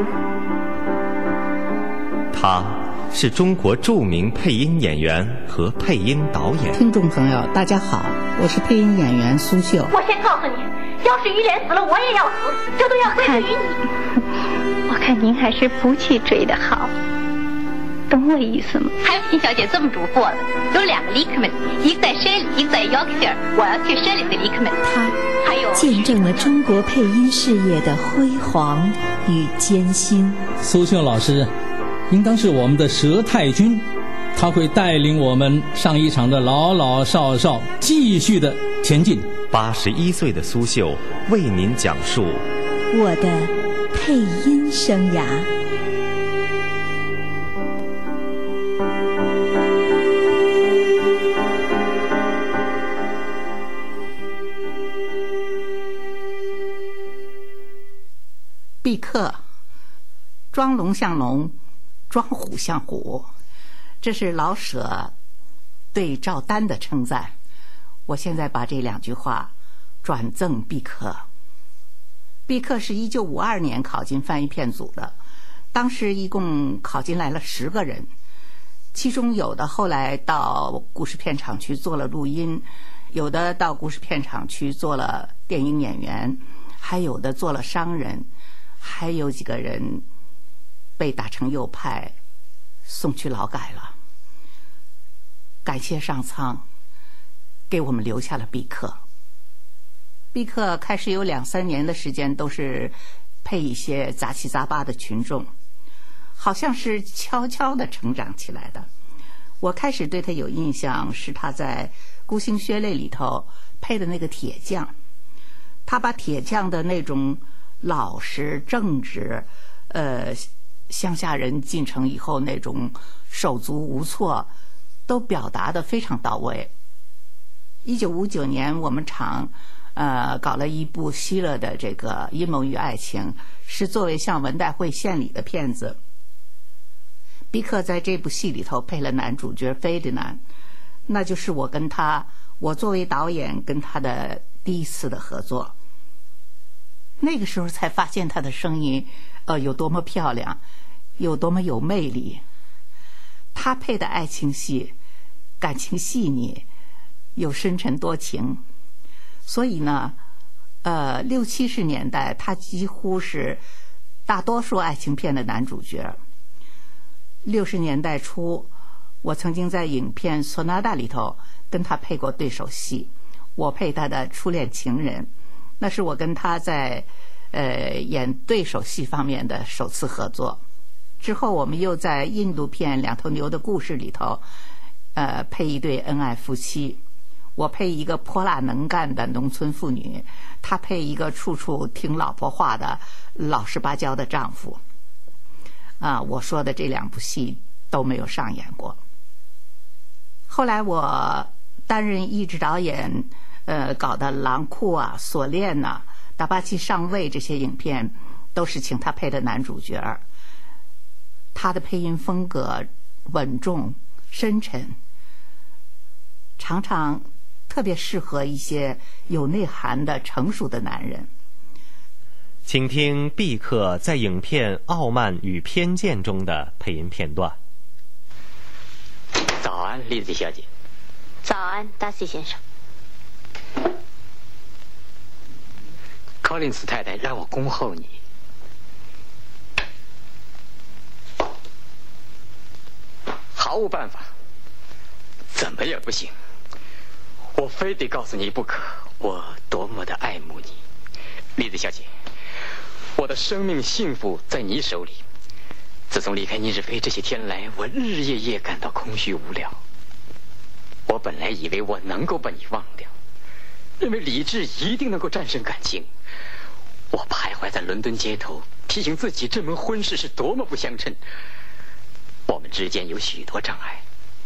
他是中国著名配音演员和配音导演。 听众朋友，大家好，我是配音演员苏秀。 我先告诉你，要是于连死了，我也要死，这都要归罪于你。 我看您还是不去追的好，懂我意思吗？ 还有秦小姐这么嘱咐我的，有2个 Lickman， 一个在舍里，一个在 Yorkshire， 我要去舍里的 Lickman。 他见证了中国配音事业的辉煌与艰辛。 苏秀老师应当是我们的佘太君，他会带领我们上一场的老老少少继续的前进。 81岁的苏秀为您讲述我的配音生涯。 毕克，装龙像龙，装虎像虎，这是老舍对赵丹的称赞。我现在把这2句话转赠毕克。毕克是1952年考进翻译片组的，当时一共考进来了10个人，其中有的后来到故事片厂去做了录音，有的到故事片厂去做了电影演员，还有的做了商人，还有几个人被打成右派送去劳改了。感谢上苍给我们留下了毕克。毕克开始有2-3年的时间都是配一些杂七杂八的群众，好像是悄悄地成长起来的。我开始对他有印象是他在《孤星血泪》里头配的那个铁匠，他把铁匠的那种老实正直，乡下人进城以后那种手足无措都表达得非常到位。1959年我们厂搞了一部希勒的这个阴谋与爱情，是作为向文代会献礼的片子。毕克在这部戏里头配了男主角费迪南，那就是我作为导演跟他的第一次的合作。那个时候才发现他的声音有多么漂亮，有多么有魅力。他配的爱情戏感情细腻，有深沉多情，所以呢60、70年代他几乎是大多数爱情片的男主角。60年代初，我曾经在影片《索纳达》里头跟他配过对手戏，我配他的初恋情人，那是我跟他在演对手戏方面的首次合作。之后我们又在印度片《两头牛的故事》里头配一对恩爱夫妻，我配一个泼辣能干的农村妇女，他配一个处处听老婆话的老实巴交的丈夫。我说的这2部戏都没有上演过。后来我担任译制导演，搞的《狼库》啊、《锁链》呐、《达巴奇上尉》这些影片，都是请他配的男主角。他的配音风格稳重深沉，常常特别适合一些有内涵的成熟的男人。 请听毕克在影片《傲慢与偏见》中的配音片段。 早安，丽子小姐。 早安，达西先生。 柯林斯太太让我恭候你。毫无办法，怎么也不行，我非得告诉你不可，我多么的爱慕你，丽子小姐。我的生命幸福在你手里。自从离开尼日菲这些天来，我日日夜夜感到空虚无聊。我本来以为我能够把你忘掉，认为理智一定能够战胜感情。我徘徊在伦敦街头，提醒自己这门婚事是多么不相称。我们之间有许多障碍，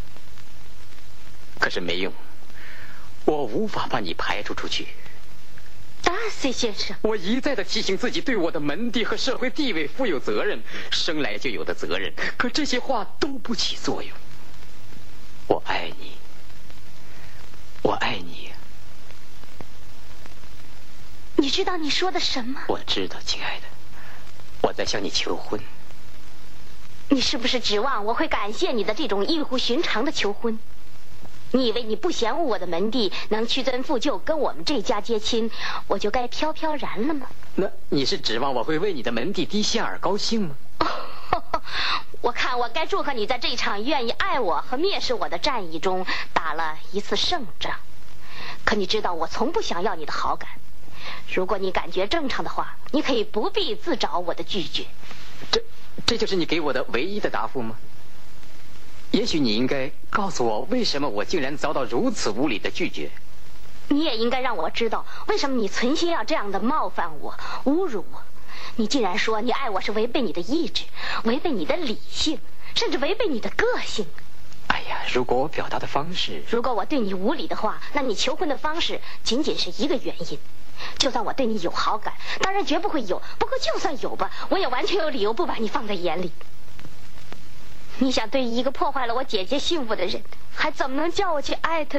可是没用，我无法把你排除出去。 达西先生， 我一再的提醒自己对我的门第和社会地位负有责任，生来就有的责任，可这些话都不起作用。我爱你，我爱你。 你知道你说的什么？ 我知道，亲爱的， 我在向你求婚。 你是不是指望我会感谢你的这种异乎寻常的求婚？你以为你不嫌恶我的门第，能屈尊复就跟我们这家接亲，我就该飘飘然了吗？ 那你是指望我会为你的门第低下而高兴吗？ 我看我该祝贺你在这场愿意爱我和蔑视我的战役中打了一次胜仗。可你知道我从不想要你的好感，如果你感觉正常的话，你可以不必自找我的拒绝。 这就是你给我的唯一的答复吗？也许你应该告诉我，为什么我竟然遭到如此无理的拒绝。 你也应该让我知道，为什么你存心要这样的冒犯我、侮辱我。你竟然说你爱我是违背你的意志，违背你的理性，甚至违背你的个性。 哎呀，如果我表达的方式， 如果我对你无礼的话，那你求婚的方式仅仅是一个原因。就算我对你有好感，当然绝不会有，不过就算有吧，我也完全有理由不把你放在眼里。你想对一个破坏了我姐姐幸福的人，还怎么能叫我去爱他呢？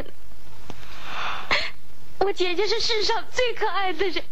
我姐姐是世上最可爱的人，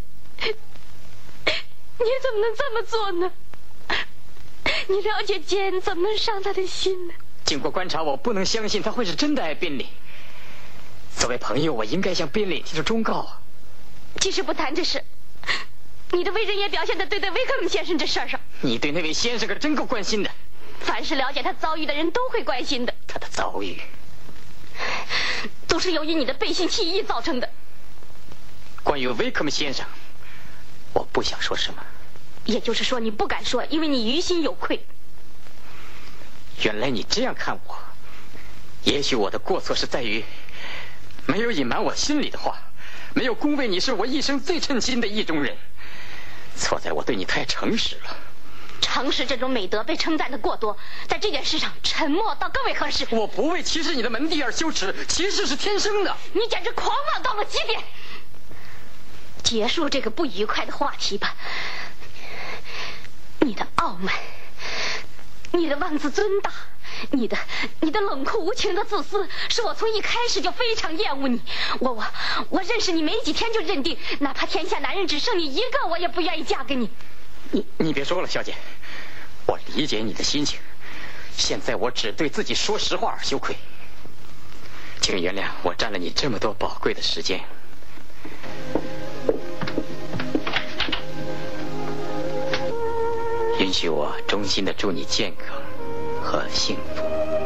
你怎么能这么做呢？你了解简，怎么能伤他的心呢？ 经过观察，我不能相信他会是真的爱宾利。作为朋友，我应该向宾利提出忠告。 即使不谈这事，你的为人也表现得对在威克姆先生这事儿上。 你对那位先生可真够关心的。 凡是了解他遭遇的人都会关心的。 他的遭遇都是由于你的背信弃义造成的。 关于威克姆先生，我不想说什么。 也就是说你不敢说，因为你于心有愧。 原来你这样看我。也许我的过错是在于没有隐瞒我心里的话，没有恭维你是我一生最称心的意中人。错在我对你太诚实了。 诚实这种美德被称赞的过多，在这件事上沉默倒更为合适。 我不为歧视你的门第而羞耻，歧视是天生的。 你简直狂妄到了极点。结束这个不愉快的话题吧。你的傲慢，你的妄自尊大，你的冷酷无情的自私，使我从一开始就非常厌恶你。我认识你没几天就认定，哪怕天下男人只剩你一个，我也不愿意嫁给你。 你别说了，小姐，我理解你的心情。现在我只对自己说实话而羞愧，请原谅我占了你这么多宝贵的时间。允许我衷心的祝你健康和幸福。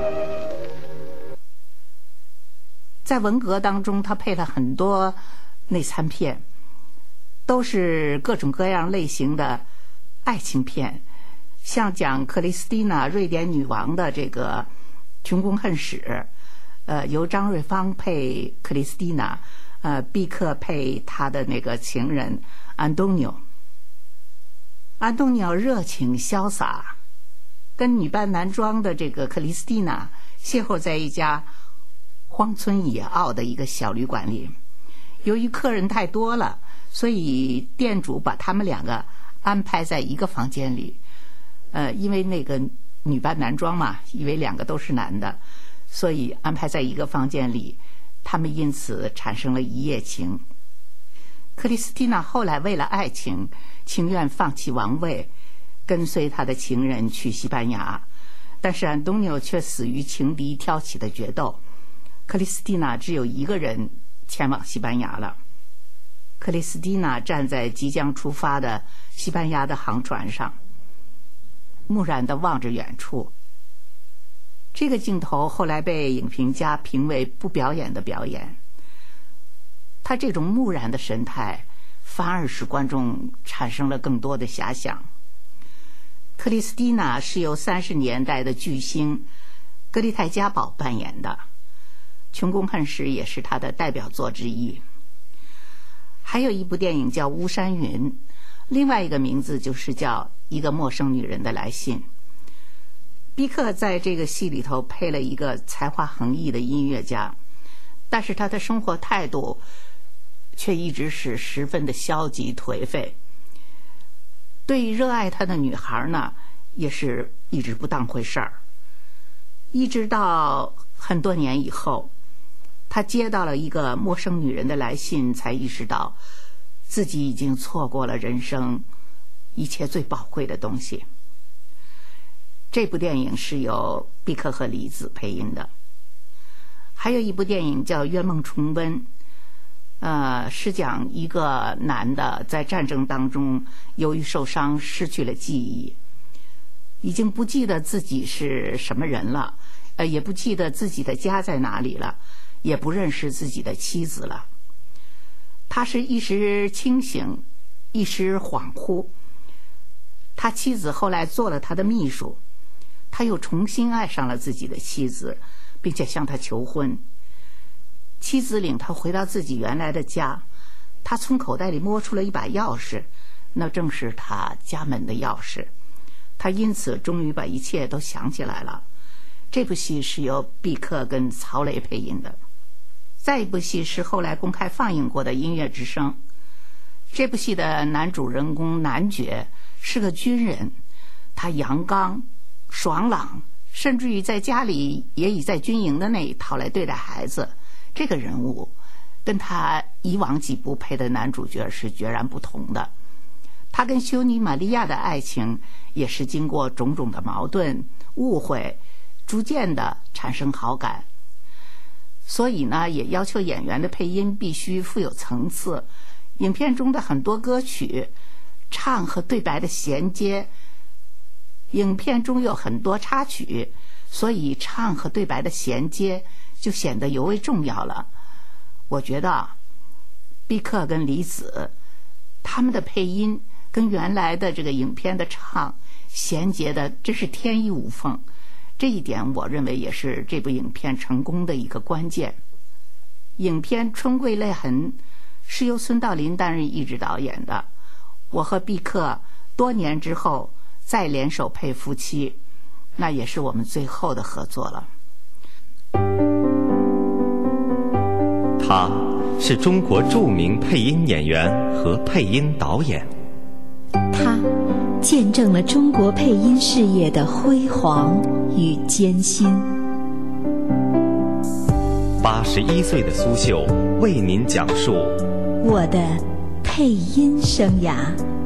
在文革当中，他配了很多内参片，都是各种各样类型的爱情片，像讲克里斯蒂娜瑞典女王的这个穷宫恨史，由张瑞芳配克里斯蒂娜，毕克配他的那个情人安东尼奥。安东尼奥热情潇洒，跟女扮男装的这个克里斯蒂娜邂逅在一家荒村野坳的一个小旅馆里。由于客人太多了，所以店主把他们两个安排在一个房间里。因为那个女扮男装嘛，以为两个都是男的，所以安排在一个房间里，他们因此产生了一夜情。克里斯蒂娜后来为了爱情，情愿放弃王位，跟随他的情人去西班牙，但是安东尼奥却死于情敌挑起的决斗。克里斯蒂娜只有一个人前往西班牙了。克里斯蒂娜站在即将出发的西班牙的航船上，木然地望着远处。这个镜头后来被影评家评为不表演的表演。他这种木然的神态反而使观众产生了更多的遐想。克里斯蒂娜是由30年代的巨星格丽泰·嘉宝扮演的，《穷宫恨史》也是他的代表作之一。还有一部电影叫《巫山云》，另外一个名字就是叫《一个陌生女人的来信》。毕克在这个戏里头配了一个才华横溢的音乐家，但是他的生活态度却一直是十分的消极颓废。对于热爱他的女孩呢，也是一直不当回事儿。一直到很多年以后，他接到了一个陌生女人的来信，才意识到自己已经错过了人生一切最宝贵的东西。这部电影是由毕克和李子配音的。还有一部电影叫《圆梦重温》，是讲一个男的在战争当中由于受伤失去了记忆，已经不记得自己是什么人了，也不记得自己的家在哪里了，也不认识自己的妻子了。他是一时清醒，一时恍惚。他妻子后来做了他的秘书，他又重新爱上了自己的妻子，并且向他求婚。妻子领他回到自己原来的家，他从口袋里摸出了一把钥匙，那正是他家门的钥匙。他因此终于把一切都想起来了。这部戏是由毕克跟曹雷配音的。再一部戏是后来公开放映过的《音乐之声》。这部戏的男主人公男爵是个军人，他阳刚爽朗，甚至于在家里也以在军营的那一套来对待孩子。这个人物跟他以往几部配的男主角是决然不同的。他跟修女玛利亚的爱情也是经过种种的矛盾误会，逐渐的产生好感。所以呢，也要求演员的配音必须富有层次。影片中的很多歌曲唱和对白的衔接，影片中有很多插曲，所以唱和对白的衔接就显得尤为重要了。我觉得毕克跟李子他们的配音跟原来的这个影片的唱衔接的真是天衣无缝，这一点我认为也是这部影片成功的一个关键。影片《春桂泪痕》是由孙道临担任译制导演的，我和毕克多年之后再联手配夫妻，那也是我们最后的合作了。 他是中国著名配音演员和配音导演， 他见证了中国配音事业的辉煌与艰辛。 81岁的苏秀为您讲述我的配音生涯。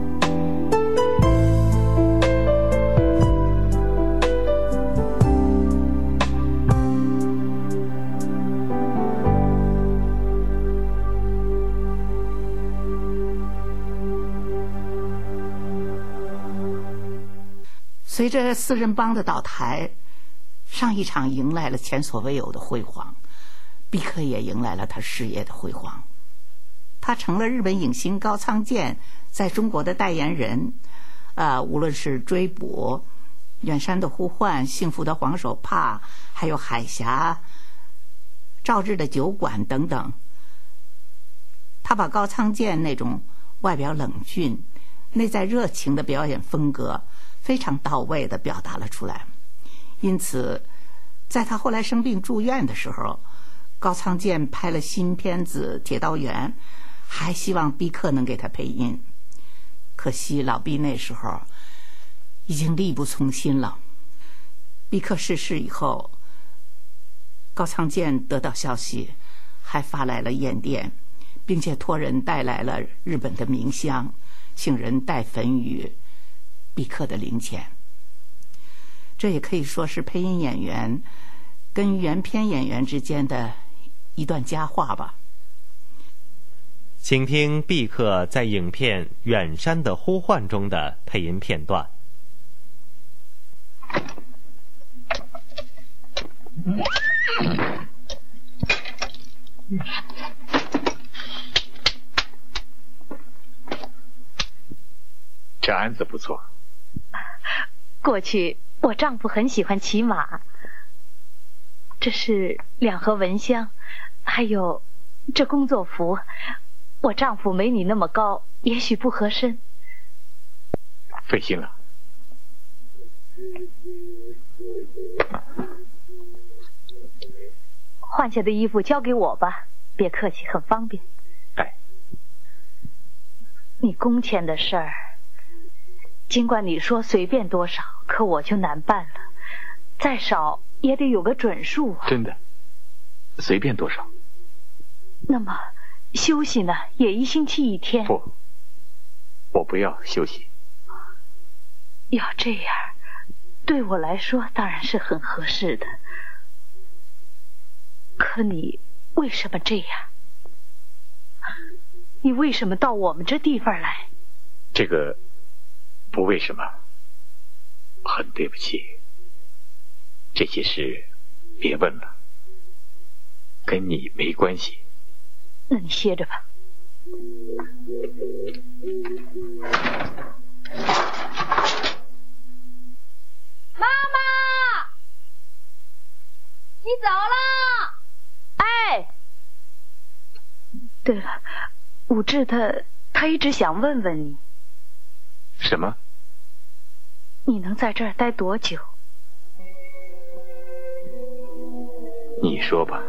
随着四人帮的倒台，上一场迎来了前所未有的辉煌，毕克也迎来了他事业的辉煌。他成了日本影星高仓健在中国的代言人，无论是追捕、远山的呼唤、幸福的黄手帕，还有海峡、赵志的酒馆等等，他把高仓健那种外表冷峻、内在热情的表演风格非常到位地表达了出来。因此在他后来生病住院的时候，高仓健拍了新片子《铁道员》，还希望毕克能给他配音。可惜老毕那时候已经力不从心了。毕克逝世以后，高仓健得到消息，还发来了唁电，并且托人带来了日本的冥香，请人带焚于毕克的灵前。这也可以说是配音演员跟原片演员之间的一段佳话吧。 请听毕克在影片《远山的呼唤》中的配音片段。 这鞍子不错。 过去我丈夫很喜欢骑马，这是2盒蚊香，还有这工作服。我丈夫没你那么高，也许不合身。 费心了。 换下的衣服交给我吧，别客气，很方便。 哎， 你工钱的事儿，尽管你说随便多少，可我就难办了。再少也得有个准数啊。 真的？随便多少？ 那么休息呢？也1星期1天。 不，我不要休息。 要这样，对我来说当然是很合适的。可你为什么这样？你为什么到我们这地方来？ 这个不为什么，很对不起。这些事别问了，跟你没关系。 那你歇着吧。 妈妈，你走了？ 哎，对了，武志他一直想问问你， 什么？ 你能在这儿待多久？ 你说吧，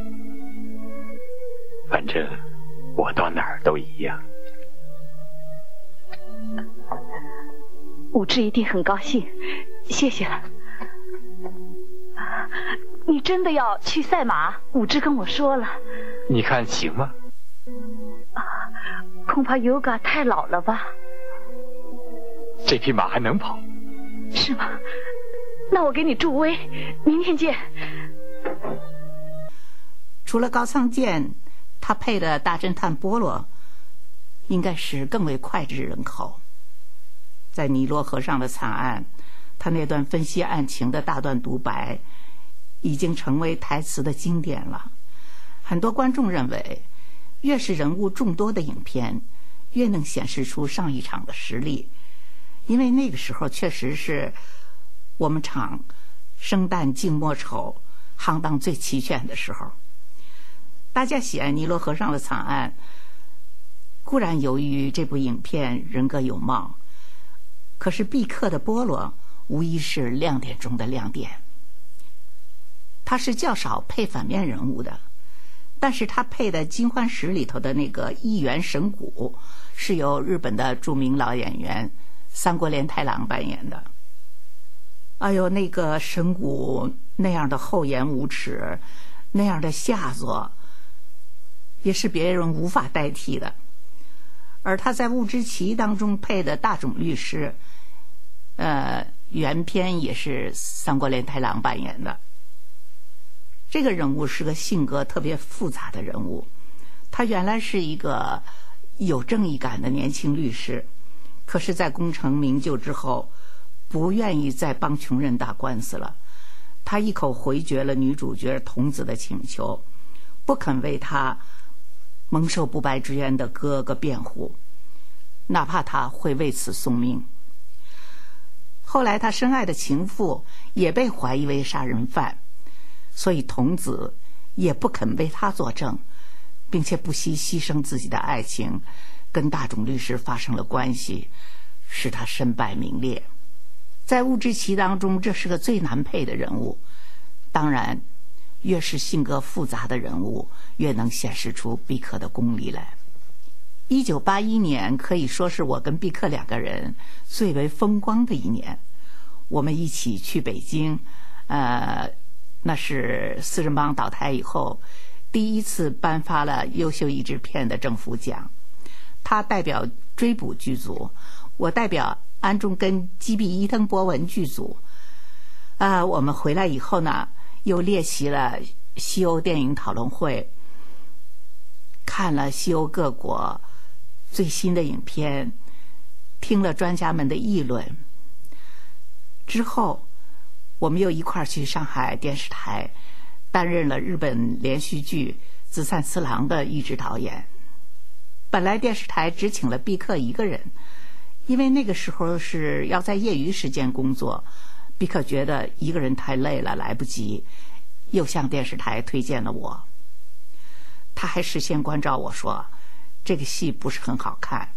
反正我到哪儿都一样。 武志一定很高兴，谢谢了。你真的要去赛马？武志跟我说了。 你看行吗？ 恐怕Yoga太老了吧？ 这匹马还能跑？ 是吗？那我给你助威，明天见。 除了高仓健，他配的大侦探波罗应该是更为脍炙人口。在尼罗河上的惨案，他那段分析案情的大段独白已经成为台词的经典了。很多观众认为，越是人物众多的影片，越能显示出上一场的实力，因为那个时候确实是我们场生旦净末丑行当最齐全的时候。大家喜爱尼罗河上的惨案，固然由于这部影片人格有貌，可是毕克的波罗无疑是亮点中的亮点。他是较少配反面人物的，但是他配的《金欢石》里头的那个议员神谷，是由日本的著名老演员三国连太郎扮演的。哎呦，那个神谷那样的厚颜无耻，那样的下作，也是别人无法代替的。而他在《雾之奇》当中配的大冢律师，原片也是三国连太郎扮演的。这个人物是个性格特别复杂的人物，他原来是一个有正义感的年轻律师，可是在功成名就之后，不愿意再帮穷人打官司了。他一口回绝了女主角童子的请求，不肯为他蒙受不白之冤的哥哥辩护，哪怕他会为此送命。后来他深爱的情妇也被怀疑为杀人犯，所以童子也不肯为他作证，并且不惜牺牲自己的爱情，跟大冢律师发生了关系，使他身败名裂。在《雾之奇》当中，这是个最难配的人物。当然，越是性格复杂的人物，越能显示出毕克的功力来。1981年可以说是我跟毕克两个人最为风光的一年。我们一起去北京，那是四人帮倒台以后第一次颁发了优秀译制片的政府奖。他代表追捕剧组，我代表安重根基比伊藤博文剧组。我们回来以后呢，又列席了西欧电影讨论会，看了西欧各国最新的影片，听了专家们的议论。之后我们又一块儿去上海电视台，担任了日本连续剧《紫三次郎》的译制导演。本来电视台只请了毕克一个人，因为那个时候是要在业余时间工作，毕克觉得一个人太累了，来不及，又向电视台推荐了我。他还事先关照我说，这个戏不是很好看，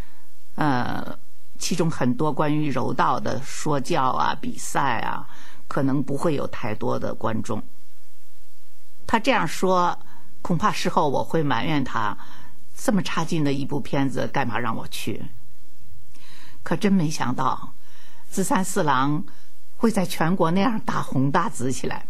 其中很多关于柔道的说教啊、比赛啊，可能不会有太多的观众。他这样说，恐怕事后我会埋怨他，这么差劲的一部片子干嘛让我去。可真没想到紫三四郎会在全国那样大红大紫起来。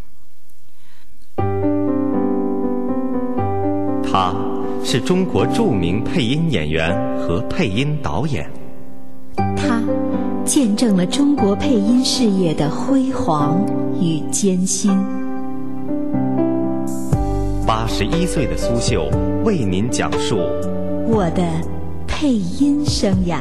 他是中国著名配音演员和配音导演。 他见证了中国配音事业的辉煌与艰辛。 81岁的苏秀为您讲述我的配音生涯。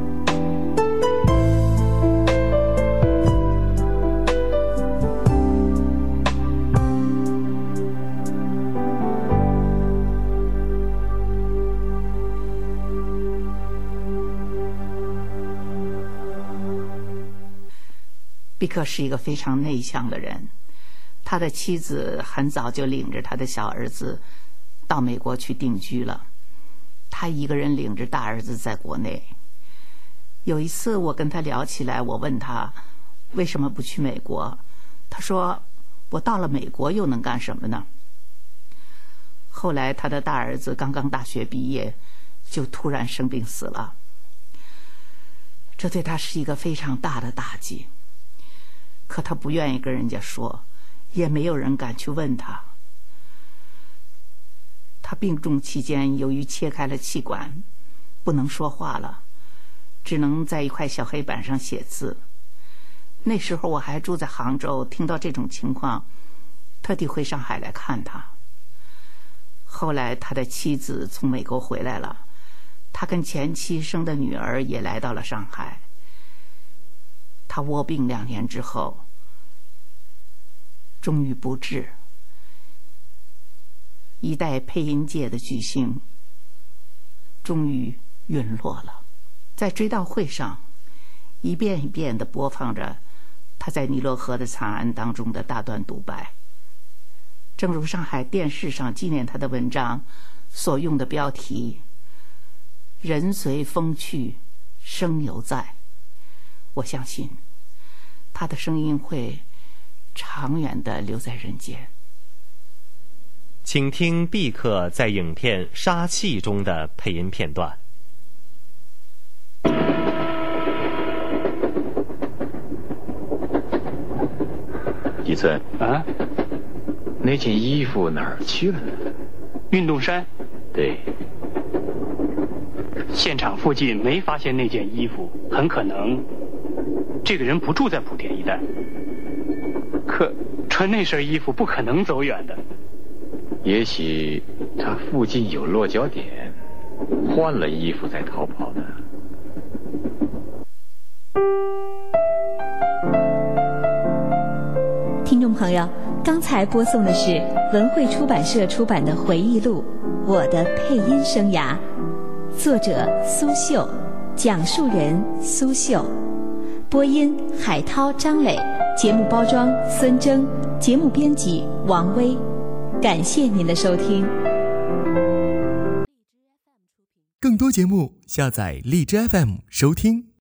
毕克是一个非常内向的人，他的妻子很早就领着他的小儿子到美国去定居了，他一个人领着大儿子在国内。有一次我跟他聊起来，我问他为什么不去美国，他说我到了美国又能干什么呢？后来他的大儿子刚刚大学毕业，就突然生病死了，这对他是一个非常大的打击。可他不愿意跟人家说，也没有人敢去问他。他病重期间，由于切开了气管，不能说话了，只能在一块小黑板上写字。那时候我还住在杭州，听到这种情况，特地回上海来看他。后来他的妻子从美国回来了，他跟前妻生的女儿也来到了上海。他卧病2年之后，终于不治。一代配音界的巨星终于陨落了。在追悼会上，一遍一遍地播放着他在尼罗河的惨案当中的大段独白，正如上海电视上纪念他的文章所用的标题：人随风去，声犹在。我相信他的声音会长远地留在人间。 请听毕克在影片《杀气》中的配音片段。 吉村啊， 那件衣服哪儿去了呢？ 运动衫。 对， 现场附近没发现那件衣服，很可能这个人不住在莆田一带。可穿那身衣服不可能走远的。 也许他附近有落脚点，换了衣服再逃跑的。 听众朋友，刚才播送的是文汇出版社出版的回忆录《我的配音生涯》，作者苏秀，讲述人苏秀，播音海涛、张磊，节目包装孙征，节目编辑王威。感谢您的收听。 更多节目下载荔枝 FM 收听。